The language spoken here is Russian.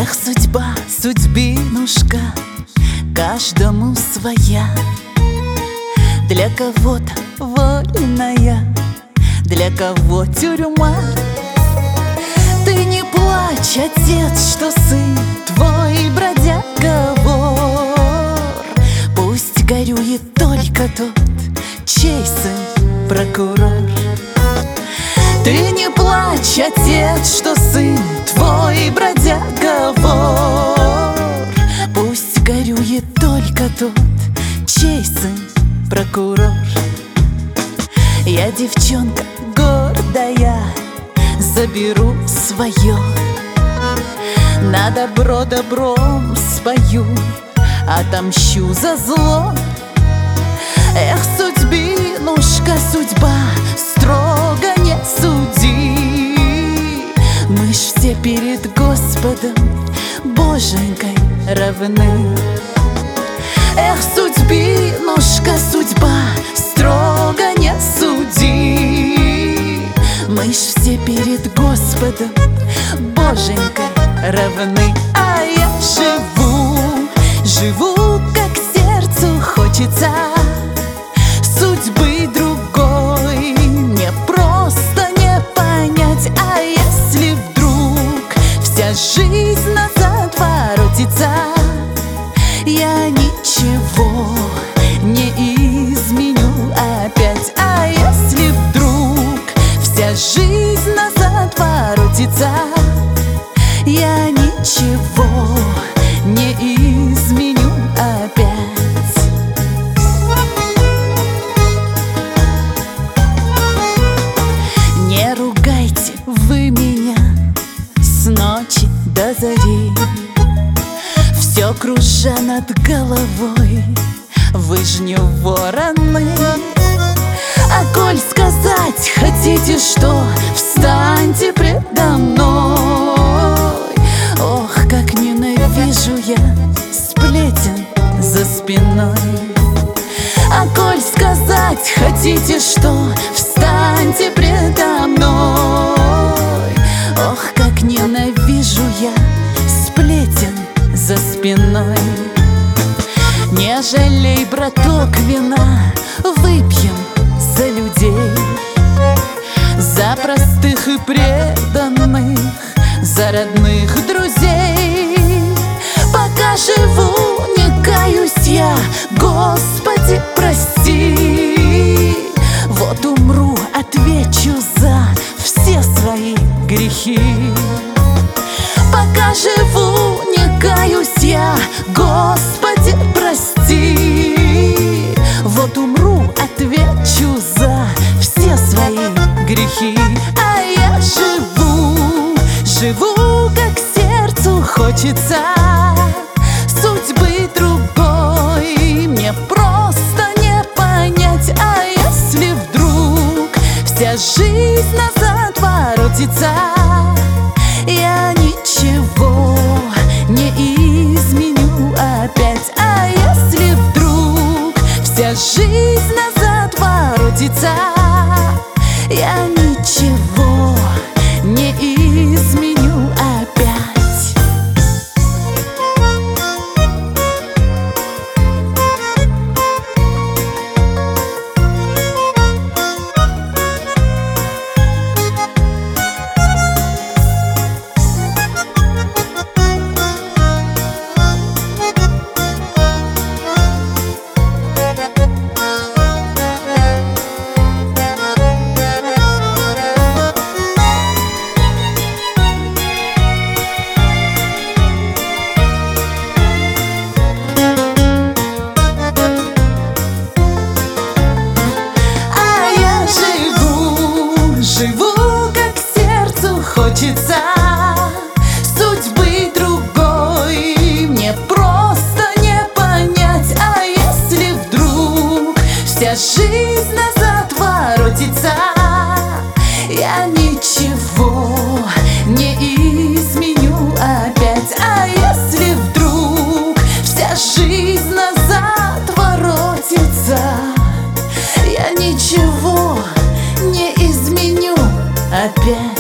Эх, судьба, судьбинушка, каждому своя. Для кого-то вольная, для кого тюрьма. Ты не плачь, отец, что сын твой бродяга вор. Пусть горюет только тот, чей сын прокурор. Ты не плачь, отец, что сын твой бродяга вор. Пусть горюет только тот, чей сын прокурор. Я девчонка гордая, заберу свое. На добро добром спою, отомщу за зло. Эх, судьбинушка, судьба, строго не суди. Мы ж все перед Господом Боженькой равны. Эх, судьбинушка, судьба, строго не суди. Мы ж все перед Господом Боженькой равны. А я живу, как сердцу хочется. Судьбы другой мне просто не понять. А если вдруг вся жизнь назад воротится, я ничего не изменю опять. А если вдруг вся жизнь назад воротится, я ничего не изменю опять. Не ругайте вы меня с ночи до зари, все кружа над головой, вы ж не вороны. А коль сказать хотите, что встаньте предо мной, ох, как ненавижу я сплетен за спиной. А коль сказать хотите, что встаньте предо мной, ох, как ненавижу я сплетен за спиной. Не жалей, браток, вина, выпьем за людей, за простых и преданных, за родных друзей. Пока живу, не каюсь я, Господи, прости. Вот умру, отвечу за все свои грехи. Пока живу, не каюсь я, Господи, прости. Вот умру, отвечу за все свои грехи. А я живу, как сердцу хочется. Судьбы другой мне просто не понять. А если вдруг вся жизнь назад воротится, я ничего не изменю опять. А если вдруг вся жизнь назад воротится, я ничего не изменю опять. Живу, как сердцу хочется. Судьбы другой мне просто не понять. А если вдруг вся жизнь назад воротится, я ничего не изменю опять. А если вдруг вся жизнь назад воротится, я ничего не изменю опять.